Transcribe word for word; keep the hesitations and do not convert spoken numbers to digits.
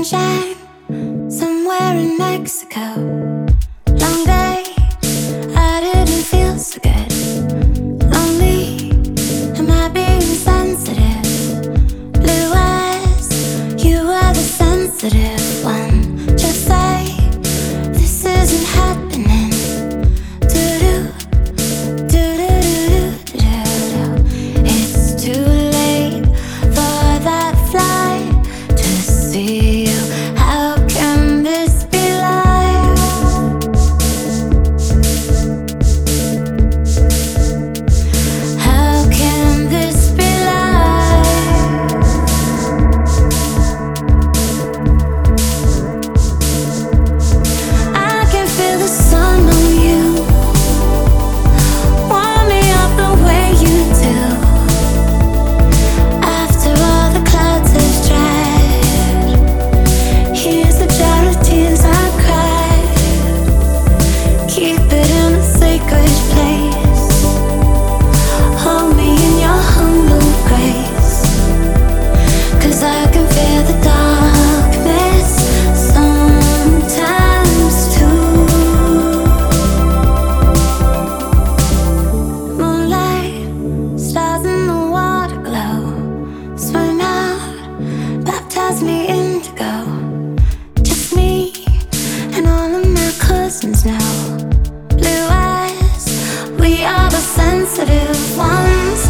sunshine somewhere in Mexico. Long day, I didn't feel so good. Lonely, am I being sensitive? Blue eyes, you are the sensitive one. Just say this isn't happening. Do-do, do-do-do-do-do-do. It's too late for that flight to see you. How can this be life? How can this be life? I can feel the sun on you. Warm me up the way you do. After all the clouds have dried, here's the jar of tears I cried. Keep it in a sacred place. Hold me in your humble grace. 'Cause I can feel the darkness sometimes too. Moonlight, stars in the water glow. Swim out, baptize me indigo. Just me and all of my cousins now. Blue eyes, we are the sensitive ones.